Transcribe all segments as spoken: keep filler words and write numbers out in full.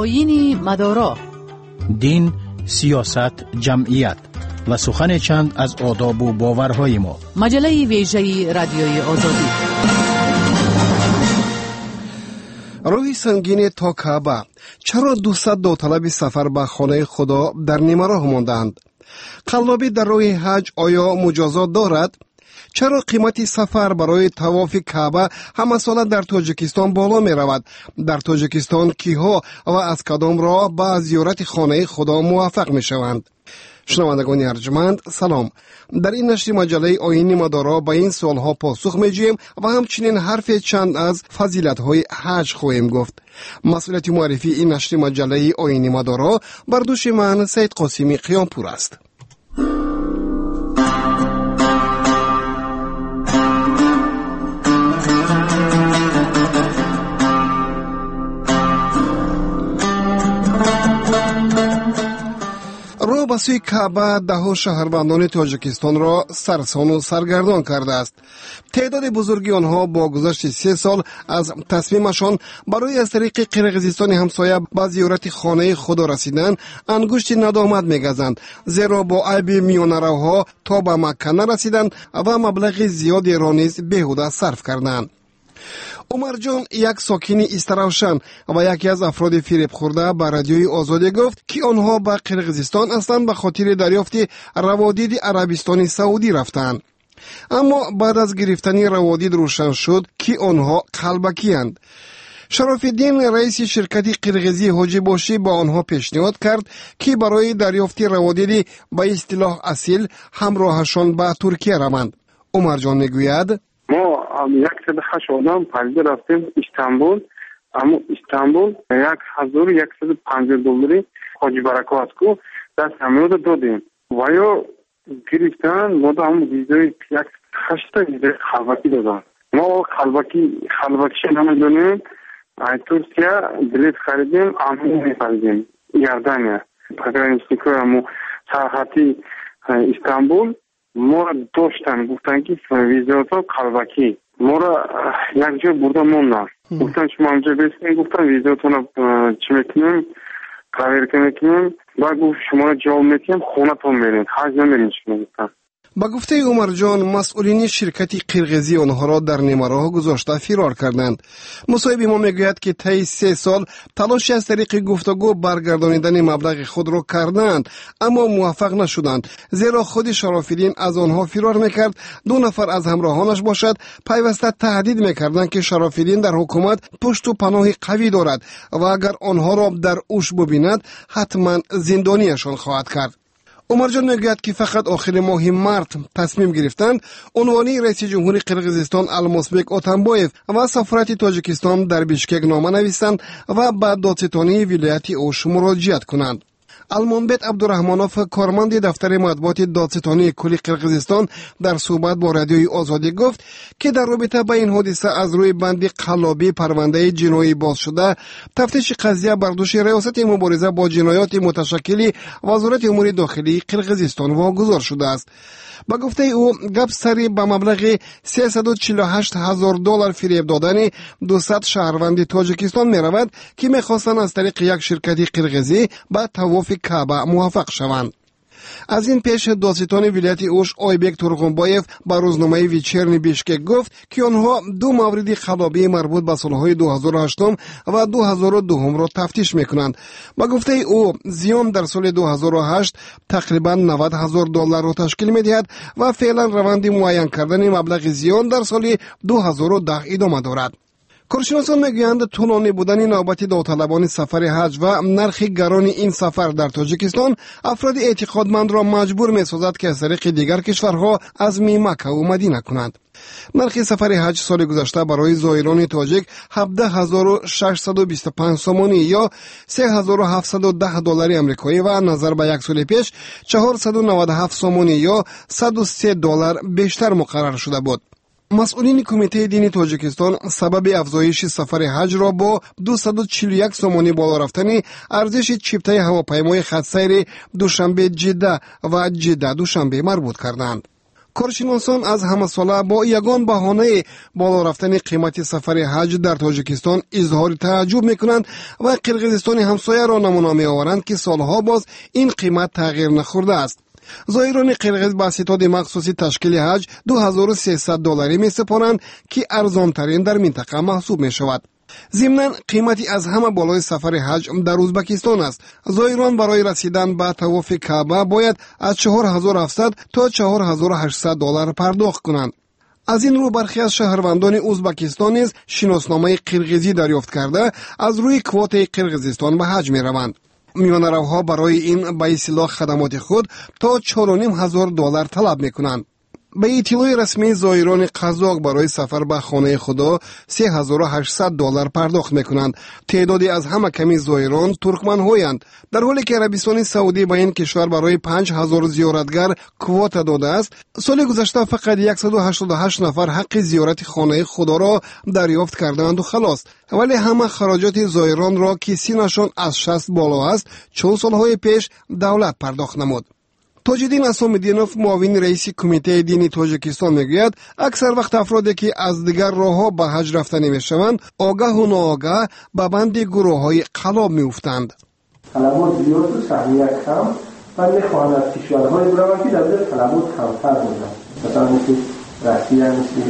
آیین مدارا، دین، سیاست، جمعیت و سخن چند از آداب و باورهای ما. مجله ویژه رادیوی آزادی. روی سنگین تا کعبه. چرا دویست داوطلب سفر به خانه خدا در نیمه راه ماندند؟ قلابی در روی حج آیا مجازات دارد؟ چرا قیمت سفر برای طواف کعبه همه ساله در تاجیکستان بالا می رود؟ در تاجیکستان کیها و از کدام راه به زیارت خانه خدا موفق می شوند؟ شنوندگان ارجمند، سلام. در این نشر مجله آیین مدارا به این سوالها پاسخ می‌دهیم و همچنین حرف چند از فضیلت‌های حج خواهیم گفت. مسئولیت معرفی این نشر مجله آیین مدارا بر دوش من سید قاسمی قیامپور است. رو به سوی کعبه ده شهروندان تاجیکستان را سرسان و سرگردان کرده است. تعداد بزرگی آنها با گذشت سه سال از تصمیمشان برای از طریق قرقیزستان همسایه به زیارت خانه خدا رسیدن انگشت ندامت می‌گزند، زیرا با عیب میانه‌روها تا به مکه نرسیدند و مبلغ زیادی را نیز بیهوده صرف کردند. عمر جان، یک ساکن استراوشن و یکی از افراد فریب خورده به رادیوی آزادی گفت که آنها به قرقیزستان اصلا به خاطر دریافت روادید عربستان سعودی رفتند، اما بعد از گرفتن روادید روشن شد که آنها قلبکی اند. شرافالدین، رئیس شرکت قرقیزی حاجی باشی، با آنها پیشنهاد کرد که برای دریافت روادید به اصطلاح اصیل همراهشان به ترکیه روند. عمر جان میگوید ما یکصد و هشت آدم پریده رفتیم استانبول، اما استانبول یک هزار و یکصد و پنجاه دلاری حاجی برکات کو دست همه رو دادیم و یا گرفتن ما دا هم ویزای یک هشت ویزای خلوتی دادن. ما خلوتی خلوتیش نمیدونیم، ترکیه بلیط خریدیم، امو میخریدیم یردانیه پاکرانیستیکو امو سرحتی استانبول ما را داشتن، گفتن که ویزاتون قلبکی ما را یک جای برده موندن، گفتن شما همجا بیستین، گفتن ویزاتون را چی میکنیم قویر میکنیم و گفت شما را جواب میکنیم خونه تون میرین، حج نمیرین. شما گفتن با گفته عمر جان، مسئولین شرکت قرقیزی آنها را در نیمه راه گذاشته فرار کردند. مصاحب ما میگوید که طی سه سال تلاشی از طریق گفتگو برگردانیدن مبلغ خود را کردند، اما موفق نشدند، زیرا خود شرافالدین از آنها فرار میکرد. دو نفر از همراهانش باشد پیوسته تهدید میکردند که شرافالدین در حکومت پشت و پناه قوی دارد و اگر آنها را در اوش ببیند حتما زندانیشان خواهد کرد. عمر جان میگوید که فقط آخر ماه مارت تصمیم گرفتند عنوانی رئیس جمهور قرقیزستان المازبک اتنبایف و سفارت تاجیکستان در بیشکک نامه نویسند و به دادستانی ولایت اوش مراجعت کنند. المانبت عبدالرحمانوف، کارمند دفتر مطبوعات دادستانی کلی قرقیزستان، در صحبت با رادیوی آزادی گفت که در رابطه با این حادثه از روی بند قلابی پرونده جنایی باز شده، تفتیش قضیه بر دوش ریاست مبارزه با جنایات متشکل وزارت امور داخلی قرقیزستان واگذار شده است. با گفته او گپ سری به مبلغ سیصد و چهل و هشت هزار دلار فریب دادن دویست شهروند تاجیکستان می رود که می خواستند از طریق یک شرکت قرقیزی به طواف کعبه موفق شوند. از این پیش دادستان ولایت اوش آیبک تورغنبایف با روزنامه ویچرنی بیشکک گفت که آنها دو مورد خلابی مربوط به سالهای دو هزار و هشت و دو هزار و دو را تفتیش میکنند. با گفته او زیان در سال دو هزار و هشت تقریبا نود هزار دلار را تشکیل میدهد و فعلا روند معین کردن مبلغ زیان در سال دو هزار و ده ادامه دارد. کارشناسان میگویند طولانی بودن نوبت داوطلبان سفر حج و نرخ گران این سفر در تاجیکستان افراد اعتقادمند را مجبور می‌سازد که از طریق دیگر کشورها از مکه و مدینه کنند. نرخ سفر حج سال گذشته برای زائران تاجیک هفده هزار و ششصد و بیست و پنج سومانی یا سه هزار و هفتصد و ده دلار آمریکایی و نظر به یک سال پیش چهارصد و نود و هفت سومانی یا صد و سه دلار بیشتر مقرر شده بود. مسئولین کمیته دینی تاجیکستان سبب افزایش سفر حج را با دویست و چهل و یک سومانی بالا رفتن ارزش چیپته هواپیمای خط سیر دوشنبه جده و جده دوشنبه مربوط کردند. کارشناسان از همه ساله با یگان بهانه بالا رفتن قیمت سفر حج در تاجیکستان اظهار تعجب میکنند و قرقیزستان همسایه را نمونه می آورند که سالها باز این قیمت تغییر نخورده است. زائران قرقیز با ستاد مخصوصی تشکیل حج دو هزار و سیصد دلاری می سپارند که ارزان ترین در منطقه محسوب می شود. ضمناً قیمتی از همه بالای سفر حج در ازبکستان است. زائران برای رسیدن به طواف کعبه باید از چهار هزار و هفتصد تا چهار هزار و هشتصد دلار پرداخت کنند. از این رو برخی از شهروندان ازبکستان نیز شناسنامه قرقیزی دریافت کرده از روی کوت قرقیزستان به حج می روند. میانه روها برای این به اصطلاح خدمات خود تا چهار و نیم هزار دلار طلب می کنند. به اطلاع رسمی زائران قزاق برای سفر به خانه خدا سه هزار و هشتصد دلار پرداخت میکنند. تعدادی از همه کمی زائران ترکمن هویند، در حالی که عربستان سعودی به این کشور برای پنج هزار زیارتگر کوتا داده است. سال گذشته فقط صد و هشتاد و هشت نفر حق زیارت خانه خدا را دریافت کردند و خلاص. ولی همه خراجات زائران را که سینشان از شصت بالا است چند سالهای پیش دولت پرداخت نمود. تاجدین اسامدینوف معاون رئیس کمیته دینی تاجیکستان میگوید اکثر وقت افرادی که از دیگر راه‌ها به حج رفته نمیشوند آگاه و ناآگاه به بند گروه‌های قلاب میافتند. طلبات زیاد و سهمیت کم و میخواهند از کشورهای بروند که در طلبات کمتر بودند، مثلا مثل روسیه، مثل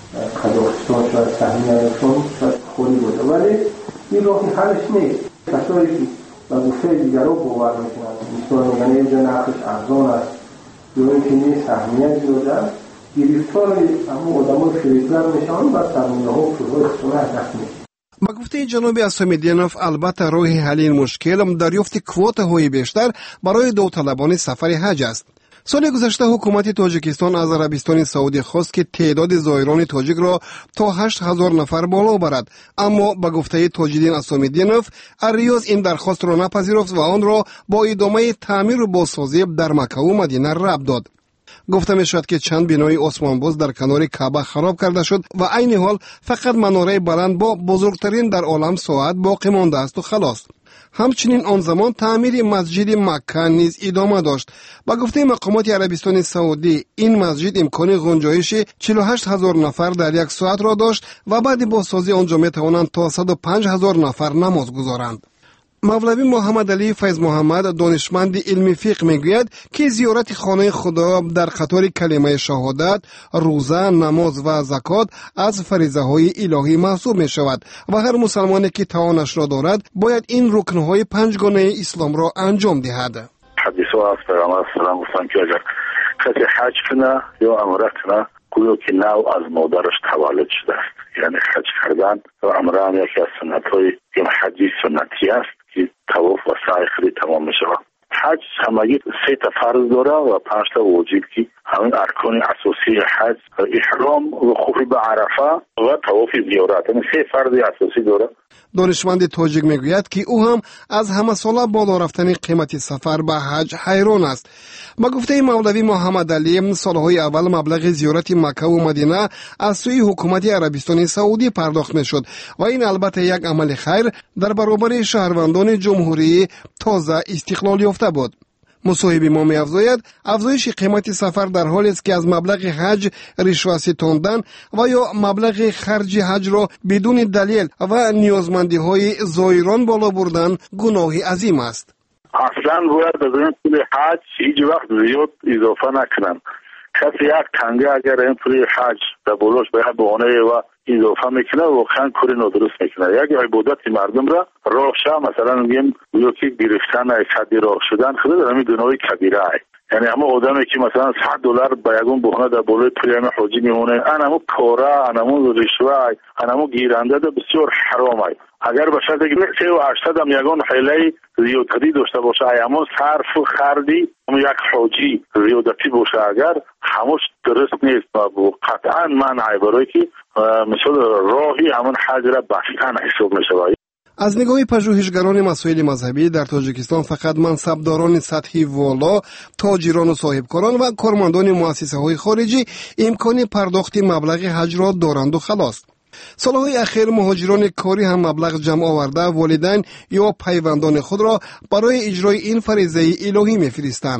قزاقستان شاید سهمیتشون شاید خوری بوده، ولی این راهی حلش نیست. کسایی که و گفته دیگر رو باور میکنند مثلا میگن اینجا نرخش ارزان است یا اینکه نیست اهمیت زیاده است، گرفتار اما آدمان فریب‌گر میشن و سرمایه ها و پول‌های خسونه هدف میشه. با گفته جناب اسامدینوف البته راه حل این مشکل دریافت کوتاهای بیشتر برای داوطلبان سفر حج است. سال گذشته حکومت تاجیکستان از عربستان سعودی خواست که تعداد زائران تاجیک را تا هشت هزار نفر بالا برد، اما با گفته تاجدین اسامدینوف الریاض این درخواست را نپذیرفت و آن را با ادامه تعمیر و بازسازی در مکه و مدینه ربط داد. گفته می شود که چند بنای عثمان‌باز در کنار کعبه خراب کرده شد و عین حال فقط مناره بلند با بزرگترین در عالم ساعت باقی مانده است و خلاص. همچنین آن زمان تعمیر مسجد مکه نیز ادامه داشت. با گفته مقامات عربستان سعودی این مسجد امکان گنجایش چهل و هشت هزار نفر در یک ساعت را داشت و بعد بازسازی آنجا می توانند تا صد و پنج هزار نفر نماز گزارند. مولوی محمد علی فیض محمد دانشمند علم فقه میگوید که زیارت خانه خدا در قطار کلمه شهادت، روزه، نماز و زکات از فریضه های الهی محسوب می شود و هر مسلمانی که توانش را دارد باید این رکن های پنجگانه اسلام را انجام دهد. حدیث و از پیغمبر سلام گفتن که اگر کسی حج کنه یا عمره کنه گویا که نو از مادرش تولد شده است. یعنی حج کردن و عمره هم یکی از سنت های یا حجی سنتی است که طواف و سعی خیلی تمام می شود. حج همگی سه تا فرض داره و پنج تا واجب که همین ارکان اساسی حج احرام و وقوف به عرفه و طواف زیارت، یعنی سه فرض اساسی داره. دانشمند تاجیک میگوید که او هم از همه ساله بالا رفتن قیمت سفر به حج حیران است. با گفته مولوی محمد علی سالهای اول مبلغ زیارت مکه و مدینه از سوی حکومت عربستان سعودی پرداخت میشد و این البته یک عمل خیر در برابر شهروندان جمهوری تازه استقلال یافته بود. مصاحب ما می افزاید افزایش قیمت سفر در حالی است که از مبلغ حج رشوه ستاندن و یا مبلغ خرج حج را بدون دلیل و نیازمندی های زائران بالا بردن گناهی عظیم است. اصلا باید از این پول حج هیچ وقت زیاد اضافه نکنن. کسی یک تنگه اگر این پول حج در بلاش باید بهانه و اضافه میکنه واقعا کاری نادرست میکنه. یک عبادت مردم را راه شه مثلا میگیم یکی گرفتن صد راه شدن خیلی در همین گناه کبیره است. یعنی همه آدمی که مثلا صد دلار با یگون بهانه در بالای پول حاجی میمونه، انمو کاره، انمو رشوه، انمو گیرنده ده بسیار حرام است. اگر به شرطی که سه و هشتصد هم یگان حیله زیادتی داشته باشه، همون صرف و خردی یک حاجی زیادتی باشه، اگر هموش درست نیست و قطعا منع برای که مثل راهی همون حج را بستن حساب میشه. از نگاه پژوهشگران مسائل مذهبی در تاجیکستان فقط منصبداران سطحی والا، تاجران و صاحبکاران و کارمندان مؤسسه های خارجی امکان پرداخت مبلغ حج را دارند و خلاص. سالهای اخیر مهاجران کاری هم مبلغ جمع آورده والدین یا پیوندان خود را برای اجرای این فریضه الهی میفرستند.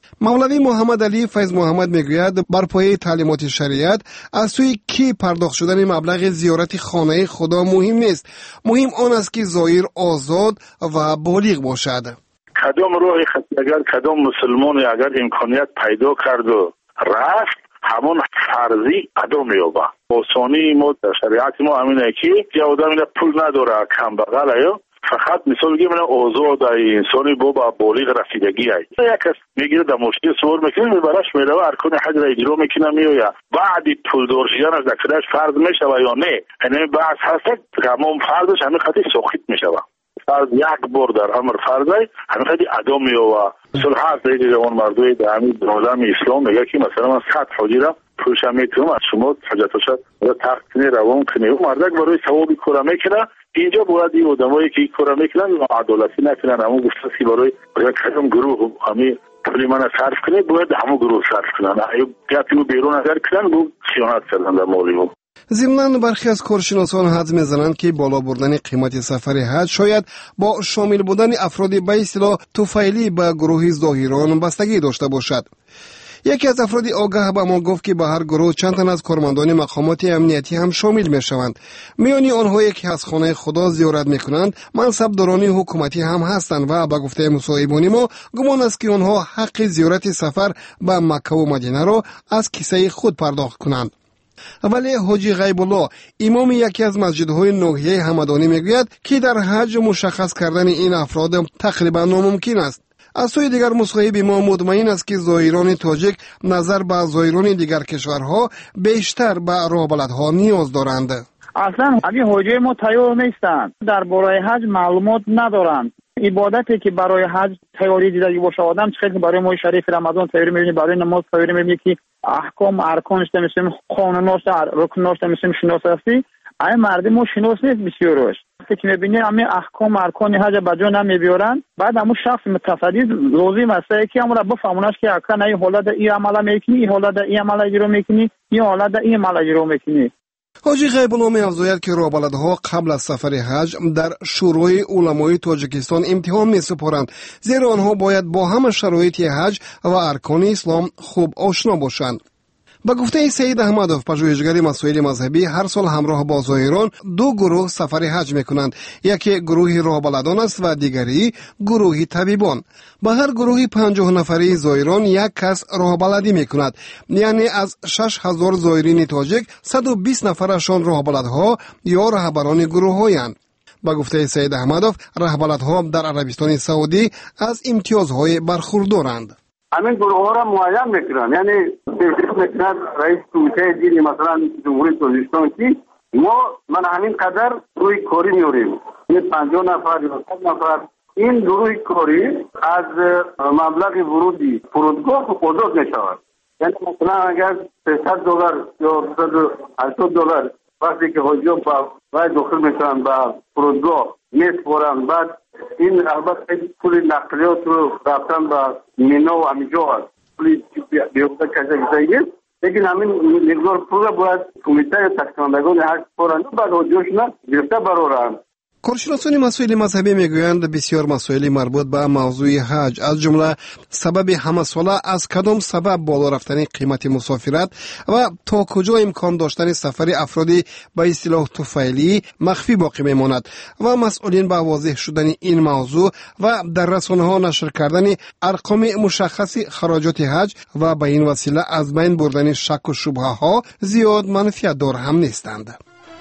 مولوی محمد علی فیض محمد میگوید بر پایه تعلیمات شریعت از سوی کی پرداخت شدن مبلغ زیارت خانه خدا مهم نیست، مهم آن است که زائر آزاد و بالغ باشد. کدام روح اگر کدام مسلمانی اگر امکانیت پیدا کرد و رفت همون فرضی ادا میابه. آسانی ما در شریعت ما همینه که یه آدم پول نداره کم بغل یا فقط مثال بگیم من آزاد انسانی با با بالغ رسیدگی ای یک کس میگیره در مشکل سوار میکنه میبرش میره ارکان حج را اجرا میکنه میویا بعد پول دار شدن از دکترش فرض میشه یا نه یعنی بعض هست تمام فرضش همین خاطر سخت میشه فرض یک بار در امر فرضی همین خاطر ادا میوه. مثلا هست دیگه اون مردوی در همین عالم اسلام میگه که مثلا من صد حاجی را پولش میتونم از شما حاجتش را تقسیم روان کنی و مردک برای ثوابی کار میکنه. اینجا باید این آدمایی که این کار میکنن عدالتی نکنن، همون گفتسی برای برای کدام گروه همین پولی من صرف کنه باید همون گروه صرف کنن، گپی بیرون اگر کنن با خیانت کردن در مالی هم. ضمناً برخی از کارشناسان حدس میزنند که بالا بردن قیمت سفر حج شاید با شامل بودن افرادی به اصطلاح طفیلی به گروه ظاهران بستگی داشته باشد. یکی از افراد آگاه به ما گفت که به هر گروه چند تن از کارمندان مقامات امنیتی هم شامل می شوند. میانی آنهایی که از خانه خدا زیارت می کنند منصبداران حکومتی هم هستند و به گفته مصاحبان ما گمان است که آنها حق زیارت سفر به مکه و مدینه را از کیسه خود پرداخت کنند. ولی حاجی غیب الله امام یکی از مسجدهای ناحیه همدانی میگوید که در حج مشخص کردن این افراد تقریبا ناممکن است. از سوی دیگر مصاحب ما مطمئن است که زائران تاجیک نظر به زائران دیگر کشورها بیشتر به راهبلدها نیاز دارند. اصلا همین حاجی ما تیار نیستند، در برای حج معلومات ندارند. عبادتی که برای حج تیاری دیده باشه آدم چه برای ماه شریف رمضان تیاری می‌بینی، برای نماز تیاری می‌بینی که احکام ارکانش مثل قانوناش رکناش مثل شناسایی این مردم ما شناس نیست بسیارش که می‌بینی همین احکام ارکان حج بجا نمی‌بیارن. بعد همون شخص متصدی لازم است که امر بفهمونش که اکن این حالت این عمل میکنی، این حالت این عمل اجرا میکنی، این حالت این عمل اجرا میکنی. حاجی غیب الله می‌افزاید که راهبلدها قبل از سفر حج در شورای علمای تاجیکستان امتحان می‌سپارند، زیرا آنها باید با همه شرایط حج و ارکان اسلام خوب آشنا باشند. با گفته سید احمدوف پژوهشگر مسائل مذهبی هر سال همراه با زائران دو گروه سفر حج میکنند، یکی گروه راهبلدان است و دیگری گروه طبیبان. با هر گروه پنجاه نفری زائران یک کس راهبلدی میکند، یعنی از شش هزار زائرین تاجیک صد و بیست نفرشان راهبلدها یا رهبران گروه‌هایند. با گفته سید احمدوف رهبرها در عربستان سعودی از امتیازهای برخوردارند. همین گروه ها را معین میکنن، یعنی تشریف میکنن رئیس کمیته دینی مثلا جمهوری تاجیکستان که ما من همین قدر روی کاری میوریم، این پنجاه نفر یا صد نفر این گروه کاری از مبلغ ورودی فرودگاه آزاد میشود. یعنی مثلا اگر سیصد دلار یا صد و هشتاد دلار وقتی که حاجیان با رای داخل میشن به فرودگاه میسپارن، بعد این البته پول نقلیات رو رفتن به مینا و همینجا هست، پولی بیفته کجا کجایی نیست، لیکن همین مقدار پول را باید کمیته تقسیمندگان حج سپارند و بعد حاجیاشون گرفته برارند. کارشناسان مسائل مذهبی میگویند بسیار مسائل مربوط به موضوع حج از جمله سبب همه ساله از کدام سبب بالا رفتن قیمت مسافرت و تا کجا امکان داشتن سفر افرادی به اصطلاح طفیلی مخفی باقی میماند و مسئولین به واضح شدن این موضوع و در رسانه ها نشر کردن ارقام مشخص خراجات حج و به این وسیله از بین بردن شک و شبهه ها زیاد منفعت دار هم نیستند.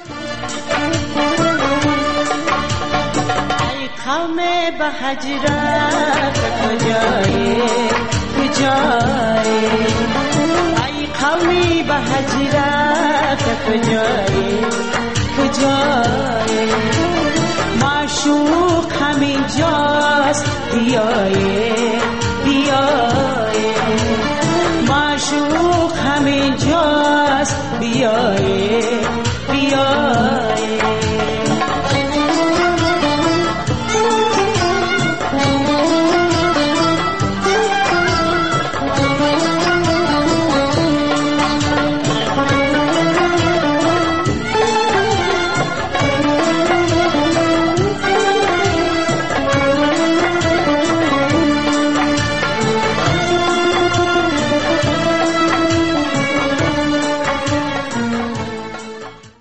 हमें बहजरत कजाए कजाए आई खमी बहजरत कजाए